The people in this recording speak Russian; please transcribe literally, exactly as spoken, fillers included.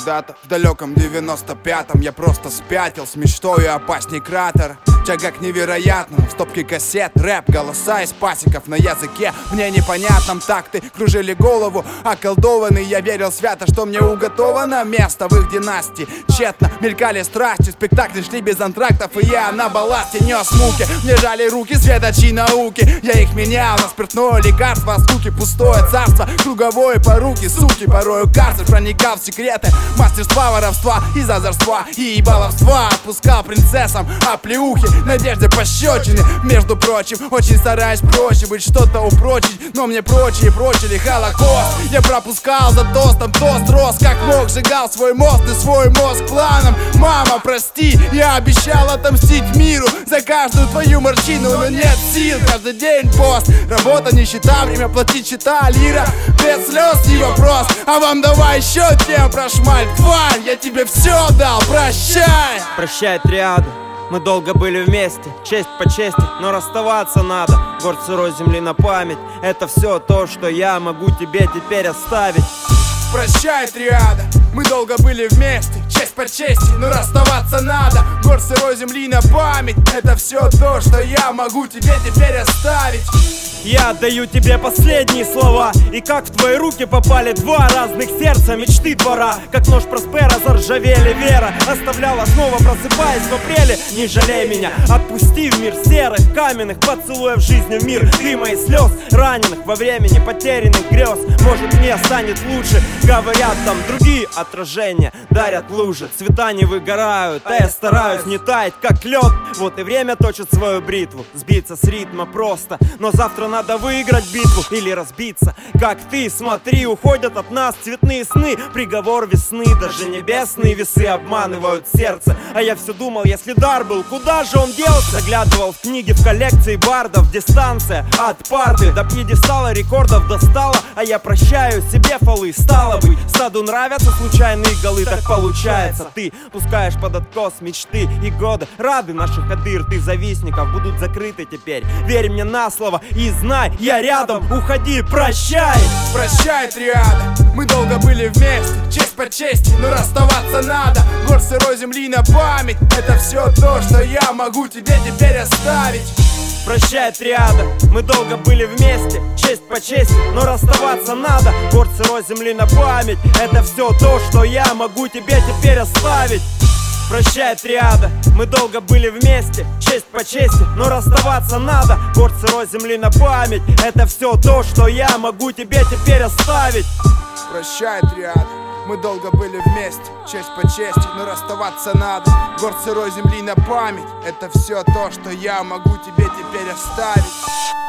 Когда-то в далеком девяносто пятом я просто спятил с мечтой опасней кратера. Тяга к невероятному, в стопке кассет, рэп, голоса из пасеков на языке мне непонятном. Такты кружили голову, околдованный я верил свято, что мне уготовано место в их династии. Тщетно мелькали страсти, спектакли шли без антрактов, и я на балласте нес муки. Мне жали руки светочи науки, я их менял на спиртное лекарство, скуки пустое царство, круговое поруки, суки, порою карцер проникал в секреты мастерства, воровства из озорства и баловства. Отпускал принцессам оплеухи, надежды пощечины. Между прочим, очень стараюсь проще быть, что-то упрочить, но мне прочие прочили Холокост. Я пропускал за тостом, тост рос как мог, сжигал свой мост и свой мозг планом. Мама, прости, я обещал отомстить миру за каждую твою морщину, но нет сил, каждый день пост. Работа, нищета, время платить счета, лира без слез не вопрос. А вам давай еще тем прошмаль, тварь, я тебе все дал, прощай. Прощай, триада, мы долго были вместе, честь по чести, но расставаться надо. Город сырой земли на память, это все то, что я могу тебе теперь оставить. Прощай, триада, мы долго были вместе, честь по чести, но расставаться надо. Город сырой земли на память, это все то, что я могу тебе теперь оставить. Я отдаю тебе последние слова, и как в твои руки попали два разных сердца, мечты двора. Как нож Проспера заржавели вера, оставляла снова, просыпаясь в апреле. Не жалей меня, отпусти в мир серых каменных поцелуев жизни, в мир дыма и слез, раненых во времени потерянных грез. Может, мне станет лучше, говорят там другие отражения, дарят лужи, цвета не выгорают, а я стараюсь не таять, как лед. Вот и время точит свою бритву, сбиться с ритма просто, но завтра надо выиграть битву или разбиться. Как ты, смотри, уходят от нас цветные сны, приговор весны, даже небесные весы обманывают сердце. А я все думал, если дар был, куда же он делся? Заглядывал в книги, в коллекции бардов, дистанция от парты до пьедестала рекордов достала. А я прощаю себе фолы, стало быть, саду нравятся случайные голы, так получается. Ты пускаешь под откос мечты и годы, рады наших адыр, ты завистников будут закрыты теперь. Верь мне на слово и знай, я рядом, уходи, прощай. Прощай, триада, мы долго были вместе, честь по чести, но расставаться надо. Город сырой земли на память, это все то, что я могу тебе теперь оставить. Прощай, триада, мы долго были вместе, честь по чести, но расставаться надо. Город сырой земли на память, это все то, что я могу тебе теперь оставить. Прощай, триада, мы долго были вместе, честь по чести, но расставаться надо. Город сырой земли на память, это все то, что я могу тебе теперь оставить. Прощай, триада, мы долго были вместе, честь по чести, но расставаться надо. Город сырой земли на память, это все то, что я могу тебе теперь оставить.